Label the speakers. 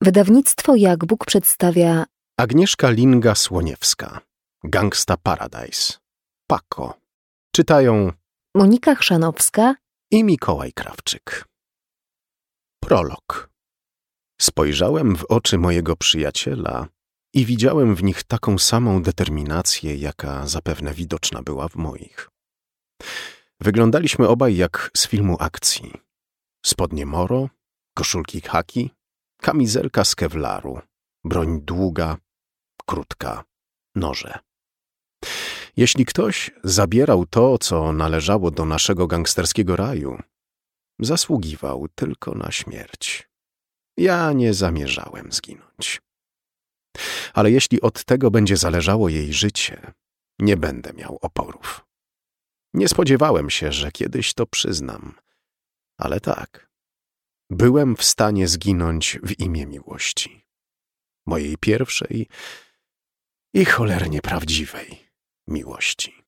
Speaker 1: Wydawnictwo Jak Bóg przedstawia
Speaker 2: Agnieszka Linga-Słoniewska, Gangsta Paradise, Pako. Czytają
Speaker 1: Monika Chrzanowska
Speaker 2: i Mikołaj Krawczyk. Prolog. Spojrzałem w oczy mojego przyjaciela i widziałem w nich taką samą determinację, jaka zapewne widoczna była w moich. Wyglądaliśmy obaj jak z filmu akcji. Spodnie moro, koszulki khaki, kamizelka z kewlaru, broń długa, krótka, noże. Jeśli ktoś zabierał to, co należało do naszego gangsterskiego raju, zasługiwał tylko na śmierć. Ja nie zamierzałem zginąć. Ale jeśli od tego będzie zależało jej życie, nie będę miał oporów. Nie spodziewałem się, że kiedyś to przyznam, ale tak. Byłem w stanie zginąć w imię miłości. Mojej pierwszej i cholernie prawdziwej miłości.